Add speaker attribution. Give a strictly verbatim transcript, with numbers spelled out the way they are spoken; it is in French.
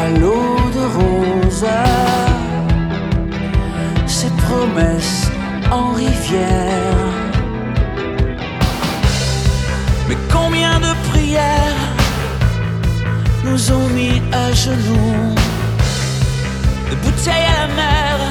Speaker 1: à l'eau de rose, ces promesses en rivière. Mais combien de prières nous ont mis à genoux, de bouteilles à la mer,